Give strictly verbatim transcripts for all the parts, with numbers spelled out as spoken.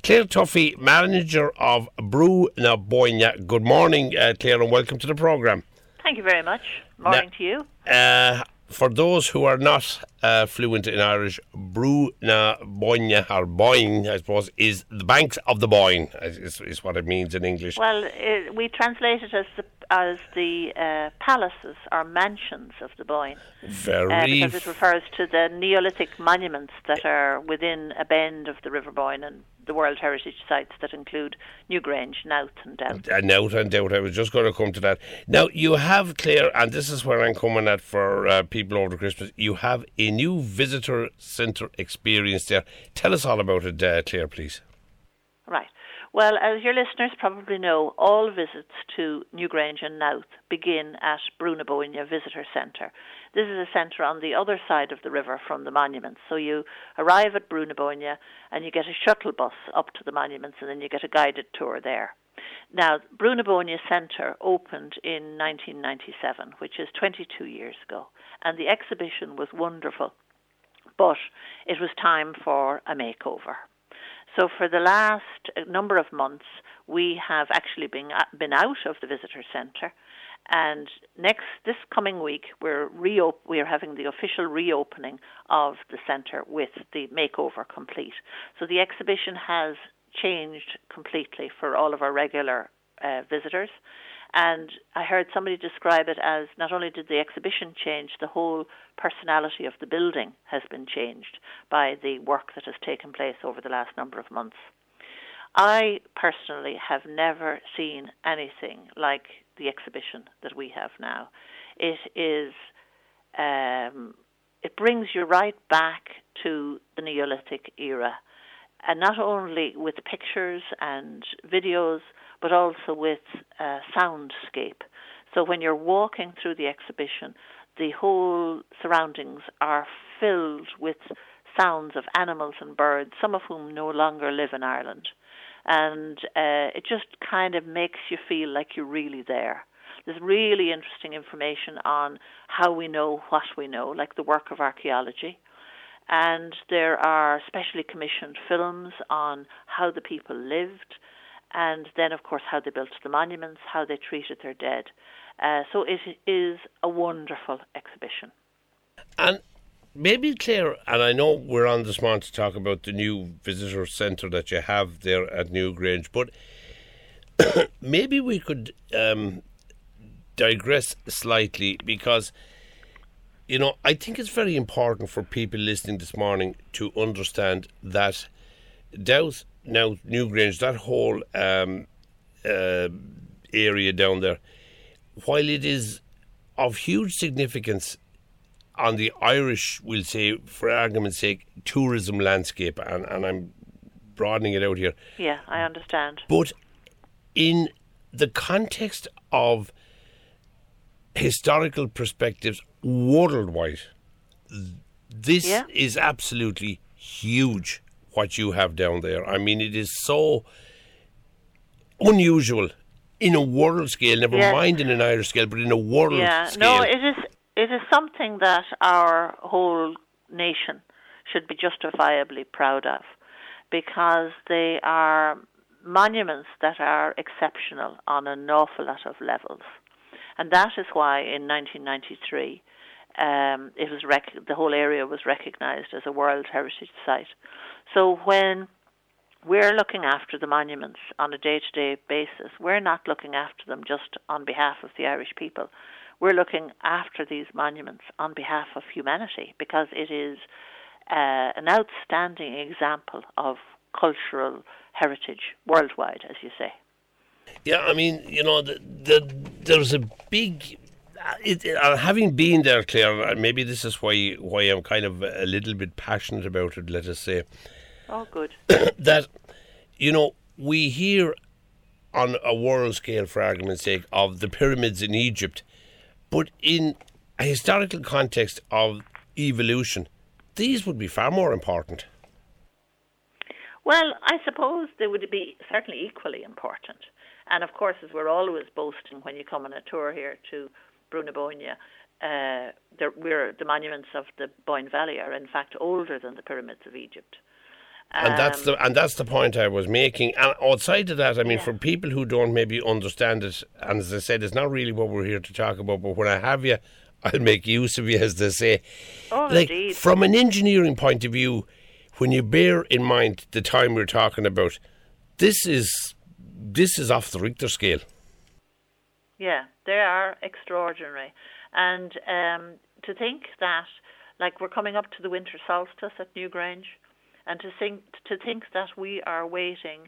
Claire Tuffy, manager of Brú na Bóinne. Good morning, uh, Claire, and welcome to the programme. Thank you very much. Morning now, to you. Uh, for those who are not uh, fluent in Irish, Brú na Bóinne, or Boyne, I suppose, is the banks of the Boyne, is, is what it means in English. Well, it, we translate it as the as the uh, palaces or mansions of the Boyne. Very. Uh, because it refers to the Neolithic monuments that are within a bend of the River Boyne and the World Heritage Sites that include Newgrange, Nowth and Doubt. Uh, Nowth and Doubt, I was just going to come to that. Now, you have, Claire, and this is where I'm coming at for uh, people over Christmas, you have a new visitor centre experience there. Tell us all about it, uh, Claire, please. Right. Well, as your listeners probably know, all visits to Newgrange and Nowth begin at Brú na Bóinne Visitor Centre. This is a centre on the other side of the river from the monuments. So you arrive at Brú na Bóinne and you get a shuttle bus up to the monuments and then you get a guided tour there. Now, Brú na Bóinne Centre opened in nineteen ninety-seven, which is twenty-two years ago, and the exhibition was wonderful, but it was time for a makeover. So for the last number of months, we have actually been been out of the visitor centre, and next this coming week we're reop- we're having the official reopening of the centre with the makeover complete. So the exhibition has changed completely for all of our regular uh, visitors. And I heard somebody describe it as not only did the exhibition change, the whole personality of the building has been changed by the work that has taken place over the last number of months. I personally have never seen anything like the exhibition that we have now. It is, um, it brings you right back to the Neolithic era, and not only with pictures and videos, but also with uh, soundscape. So when you're walking through the exhibition, the whole surroundings are filled with sounds of animals and birds, some of whom no longer live in Ireland. And uh, it just kind of makes you feel like you're really there. There's really interesting information on how we know what we know, like the work of archaeology. And there are specially commissioned films on how the people lived, and then, of course, how they built the monuments, how they treated their dead. Uh, so it is a wonderful exhibition. And maybe, Claire, and I know we're on this morning to talk about the new visitor centre that you have there at Newgrange, but maybe we could um, digress slightly because, you know, I think it's very important for people listening this morning to understand that Doubt, now Newgrange, that whole um, uh, area down there, while it is of huge significance on the Irish, we'll say, for argument's sake, tourism landscape, and, and I'm broadening it out here. Yeah, I understand. But in the context of historical perspectives worldwide, this yeah. is absolutely huge, what you have down there. I mean, it is so unusual in a world scale, never yes. mind in an Irish scale, but in a world yeah. scale. No, it is it is something that our whole nation should be justifiably proud of, because they are monuments that are exceptional on an awful lot of levels. And that is why in nineteen ninety-three um, it was rec- the whole area was recognised as a World Heritage Site. So when we're looking after the monuments on a day-to-day basis, we're not looking after them just on behalf of the Irish people. We're looking after these monuments on behalf of humanity, because it is uh, an outstanding example of cultural heritage worldwide, as you say. Yeah, I mean, you know, the, the, there's a big... It, uh, having been there, Claire, maybe this is why why I'm kind of a little bit passionate about it, let us say. Oh, good. That, you know, we hear on a world scale, for argument's sake, of the pyramids in Egypt, but in a historical context of evolution, these would be far more important. Well, I suppose they would be certainly equally important. And of course, as we're always boasting when you come on a tour here to Brú na Bóinne, uh, we're, the monuments of the Boyne Valley are in fact older than the pyramids of Egypt. And that's the and that's the point I was making. And outside of that, I mean, yeah. for people who don't maybe understand it, and as I said, it's not really what we're here to talk about. But when I have you, I'll make use of you, as they say. Oh, like indeed. From an engineering point of view, when you bear in mind the time we're talking about, this is this is off the Richter scale. Yeah, they are extraordinary, and um, to think that, like, we're coming up to the winter solstice at Newgrange. And to think to think that we are waiting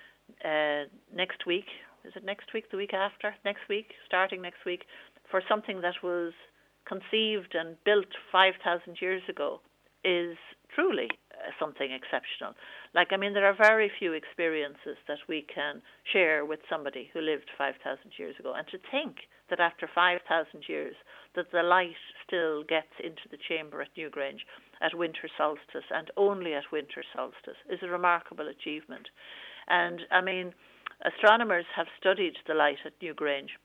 uh, next week, is it next week, the week after, next week, starting next week, for something that was conceived and built five thousand years ago is truly uh, something exceptional. Like, I mean, there are very few experiences that we can share with somebody who lived five thousand years ago. And to think that after five thousand years, that the light still gets into the chamber at Newgrange at winter solstice, and only at winter solstice, is a remarkable achievement. And, I mean, astronomers have studied the light at Newgrange,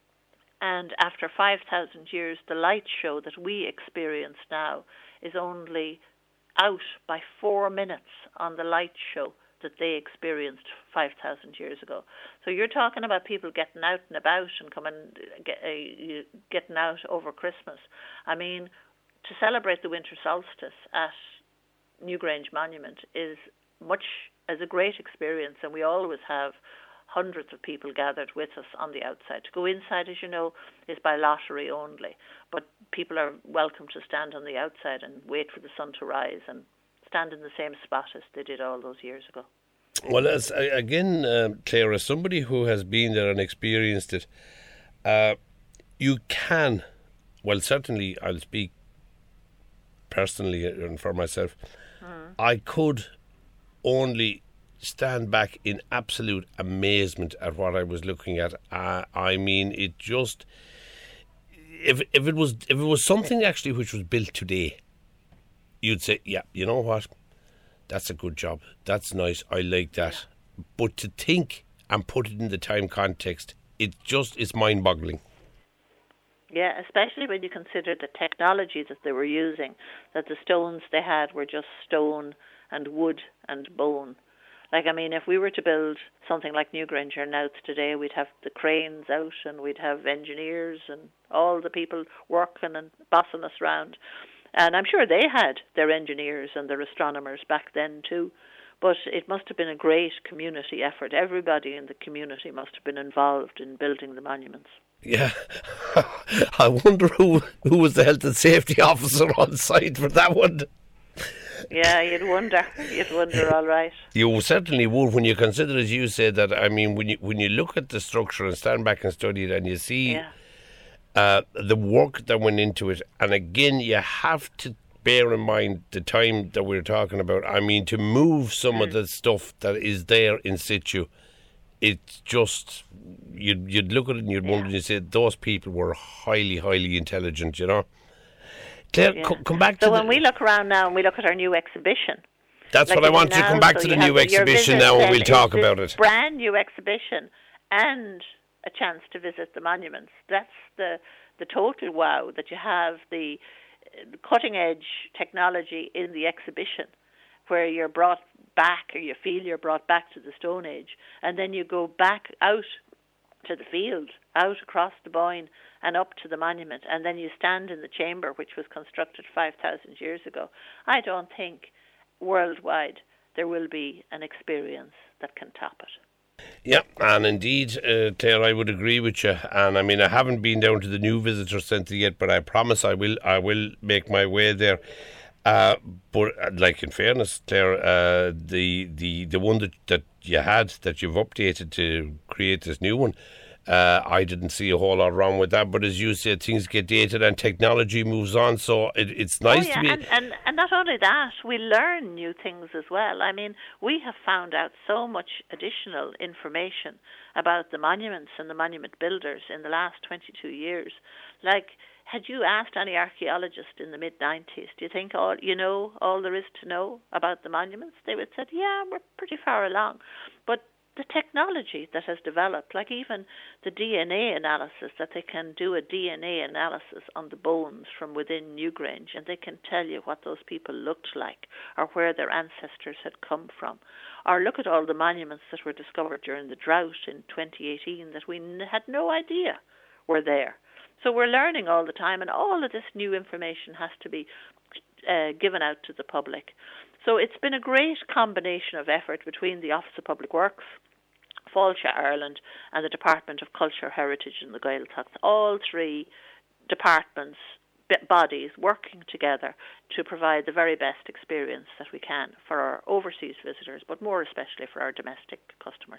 and after five thousand years, the light show that we experience now is only out by four minutes on the light show that they experienced five thousand years ago. So you're talking about people getting out and about and coming, get, uh, getting out over Christmas. I mean, to celebrate the winter solstice at Newgrange Monument is much as a great experience, and we always have hundreds of people gathered with us on the outside. To go inside, as you know, is by lottery only, but people are welcome to stand on the outside and wait for the sun to rise and stand in the same spot as they did all those years ago. Well, as again, uh, Claire, as somebody who has been there and experienced it, uh, you can, well, certainly I'll speak personally and for myself, mm. I could only stand back in absolute amazement at what I was looking at. Uh, I mean, it just, if if it was if it was something actually which was built today, you'd say, yeah, you know what, that's a good job, that's nice, I like that. Yeah. But to think and put it in the time context, it just is mind-boggling. Yeah, especially when you consider the technology that they were using, that the stones they had were just stone and wood and bone. Like, I mean, if we were to build something like Newgrange or Nowth today, we'd have the cranes out and we'd have engineers and all the people working and bossing us around. And I'm sure they had their engineers and their astronomers back then too. But it must have been a great community effort. Everybody in the community must have been involved in building the monuments. Yeah, I wonder who who was the health and safety officer on site for that one. Yeah, you'd wonder. You'd wonder, all right. You certainly would when you consider, as you said, that, I mean, when you when you look at the structure and stand back and study it and you see yeah. uh, the work that went into it, and again, you have to bear in mind the time that we're talking about. I mean, to move some mm. of the stuff that is there in situ, it's just, you'd, you'd look at it and you'd yeah. wonder, and you'd say, those people were highly, highly intelligent, you know. Claire, yeah. c- come back to So when the, we look around now and we look at our new exhibition. That's like what I want to come back so to the new exhibition now and we'll talk about it. Brand new exhibition and a chance to visit the monuments. That's the the total wow, that you have the cutting edge technology in the exhibition where you're brought back, or you feel you're brought back to the Stone Age, and then you go back out to the field, out across the Boyne and up to the monument, and then you stand in the chamber which was constructed five thousand years ago. I don't think worldwide there will be an experience that can top it. Yeah, and indeed, uh, Claire, I would agree with you. And I mean, I haven't been down to the new visitor centre yet, but I promise I will. I will make my way there. Uh, but uh, like, in fairness, Claire, uh, the the the one that, that you had that you've updated to create this new one, uh, I didn't see a whole lot wrong with that. But as you said, things get dated and technology moves on, so it, it's nice oh, yeah. to be. And, and and not only that, we learn new things as well. I mean, we have found out so much additional information about the monuments and the monument builders in the last twenty-two years. Like, had you asked any archaeologist in the mid nineties, do you think all you know all there is to know about the monuments? They would have said, yeah, we're pretty far along. But the technology that has developed, like even the D N A analysis, that they can do a D N A analysis on the bones from within Newgrange, and they can tell you what those people looked like or where their ancestors had come from. Or look at all the monuments that were discovered during the drought in twenty eighteen that we n- had no idea were there. So we're learning all the time, and all of this new information has to be uh, given out to the public. So it's been a great combination of effort between the Office of Public Works, Fáilte Ireland, and the Department of Culture, Heritage and the Gaeltacht. All three departments, bodies working together to provide the very best experience that we can for our overseas visitors, but more especially for our domestic customers.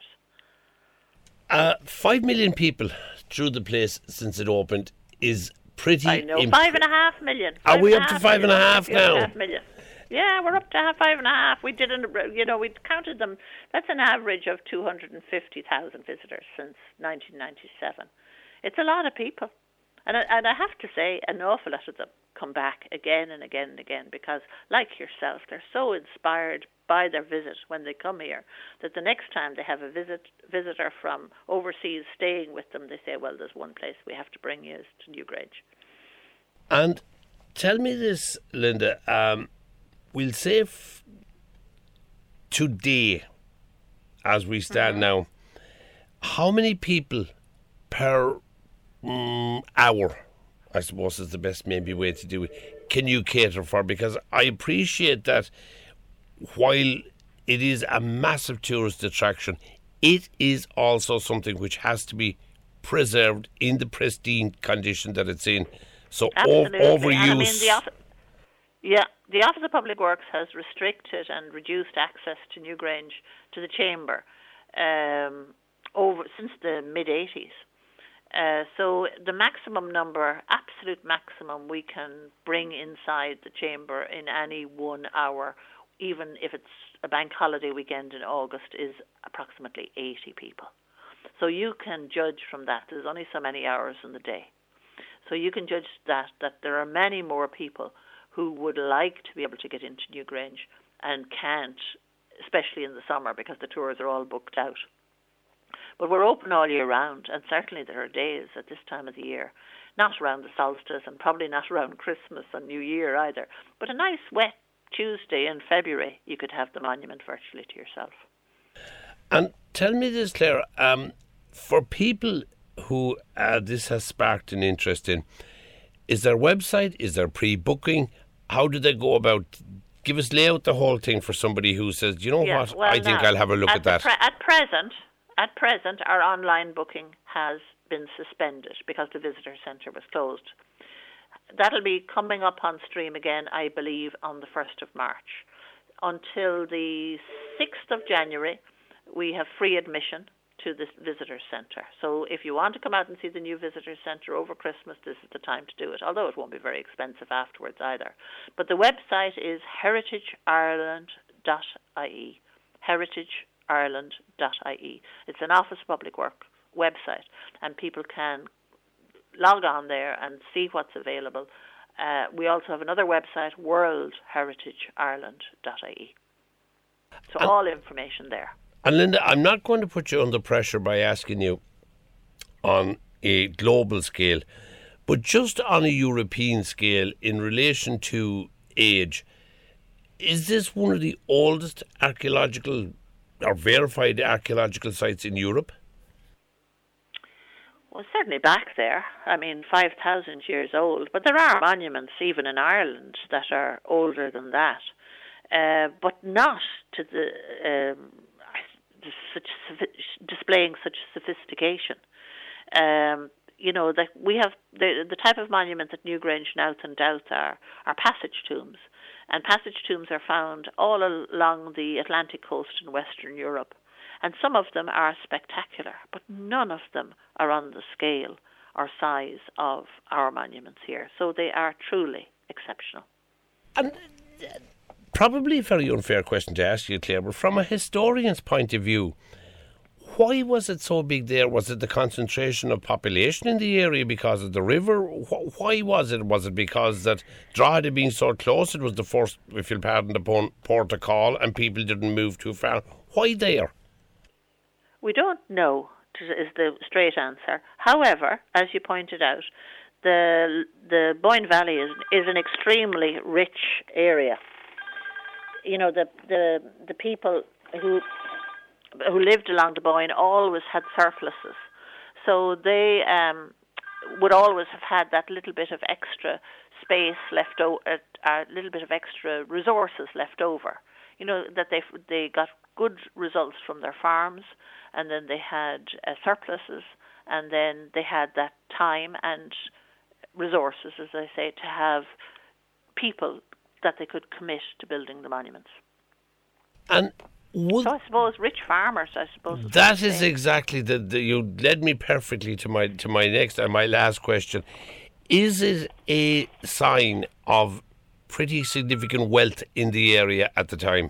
Uh, five million people through the place since it opened is pretty. I know, imp- five and a half million. Are we up to five and a half now? Five and a half million. Yeah, we're up to five and a half. We didn't, you know, we counted them. That's an average of two hundred fifty thousand visitors since nineteen ninety-seven. It's a lot of people. And I, and I have to say, an awful lot of them come back again and again and again because, like yourself, they're so inspired by their visit when they come here that the next time they have a visit visitor from overseas staying with them, they say, well, there's one place we have to bring you is to Newgrange. And tell me this, Linda, um, we'll say f- today, as we stand mm-hmm. now, how many people per mm, hour, I suppose is the best maybe way to do it, can you cater for? Because I appreciate that while it is a massive tourist attraction, it is also something which has to be preserved in the pristine condition that it's in. So o- overuse... And I mean, the office, yeah, the Office of Public Works has restricted and reduced access to Newgrange, to the chamber, um, over since the mid-eighties. Uh, so the maximum number, absolute maximum we can bring inside the chamber in any one hour, even if it's a bank holiday weekend in August, is approximately eighty people. So you can judge from that. There's only so many hours in the day. So you can judge that, that there are many more people who would like to be able to get into Newgrange and can't, especially in the summer because the tours are all booked out. But we're open all year round, and certainly there are days at this time of the year, not around the solstice and probably not around Christmas and New Year either, but a nice wet Tuesday in February, you could have the monument virtually to yourself. And tell me this, Claire, um, for people who uh, this has sparked an interest in, is there a website? Is there pre-booking? How do they go about? Give us, lay out the whole thing for somebody who says, you know yeah, what, well, I think now, I'll have a look at at that. Pre- at present, at present, our online booking has been suspended because the visitor centre was closed. That'll be coming up on stream again, I believe, on the first of March. Until the sixth of January, we have free admission to this visitor centre. So if you want to come out and see the new visitor centre over Christmas, this is the time to do it, although it won't be very expensive afterwards either. But the website is heritage ireland dot I E. heritage ireland dot I E. It's an Office of Public Works website, and people can log on there and see what's available. Uh, we also have another website, world heritage ireland dot I E. So and, all information there. And Linda, I'm not going to put you under pressure by asking you on a global scale, but just on a European scale in relation to age, is this one of the oldest archaeological or verified archaeological sites in Europe? Well, certainly back there. I mean, five thousand years old. But there are monuments, even in Ireland, that are older than that. Uh, but not to the, um, such displaying such sophistication. Um, you know, that we have the the type of monument that Newgrange, Nowth and Douth are, are passage tombs. And passage tombs are found all along the Atlantic coast in Western Europe. And some of them are spectacular, but none of them are on the scale or size of our monuments here. So they are truly exceptional. And uh, probably a very unfair question to ask you, Claire, but from a historian's point of view, why was it so big there? Was it the concentration of population in the area because of the river? Why was it? Was it because that Drogheda being so close, it was the first, if you'll pardon the pun, port of call, and people didn't move too far? Why there? We don't know, is the straight answer. However, as you pointed out, the the Boyne Valley is is an extremely rich area. You know, the the the people who who lived along the Boyne always had surpluses, so they um, would always have had that little bit of extra space left over, a little bit of extra resources left over. You know, that they they got good results from their farms, and then they had uh, surpluses, and then they had that time and resources, as I say, to have people that they could commit to building the monuments. And would so I suppose rich farmers, I suppose. That is exactly the, the you led me perfectly to my to my next and my last question. Is it a sign of pretty significant wealth in the area at the time?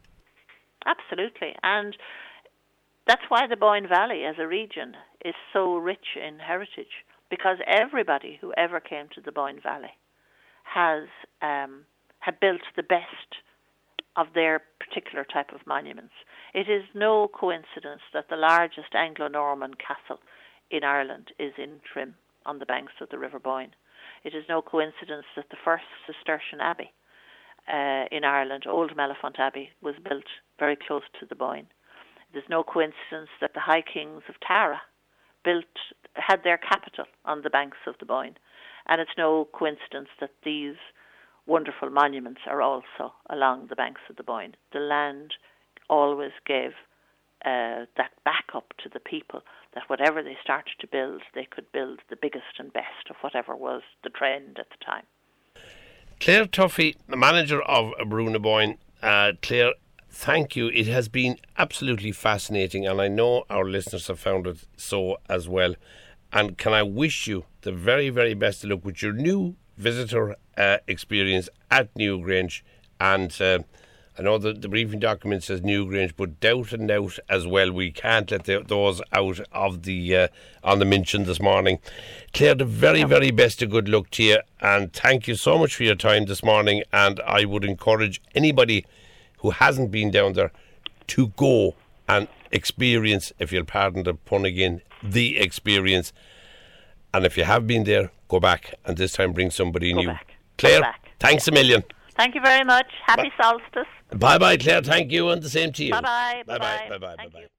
Absolutely, and that's why the Boyne Valley as a region is so rich in heritage, because everybody who ever came to the Boyne Valley has um, had built the best of their particular type of monuments. It is no coincidence that the largest Anglo-Norman castle in Ireland is in Trim, on the banks of the River Boyne. It is no coincidence that the first Cistercian abbey uh, in Ireland, Old Mellifont Abbey, was built very close to the Boyne. It is no coincidence that the High Kings of Tara built had their capital on the banks of the Boyne. And it's no coincidence that these wonderful monuments are also along the banks of the Boyne. The land always gave uh, that backup to the people, that whatever they started to build, they could build the biggest and best of whatever was the trend at the time. Claire Tuffy, the manager of Brú na Bóinne. Uh, Claire, thank you. It has been absolutely fascinating, and I know our listeners have found it so as well. And can I wish you the very, very best of luck with your new visitor uh, experience at Newgrange. And uh, I know that the briefing document says Newgrange, but doubt and doubt as well. We can't let the, those out of the uh, on the mention this morning. Claire, the very, very best of good luck to you, and thank you so much for your time this morning. And I would encourage anybody who hasn't been down there to go and experience, if you'll pardon the pun again, the experience. And if you have been there, go back, and this time bring somebody go new. Back. Claire, back. Thanks a million. Thank you very much. Happy Solstice. Bye bye, Claire. Thank you, and the same to you. Bye bye. Bye bye. Bye bye. Bye bye.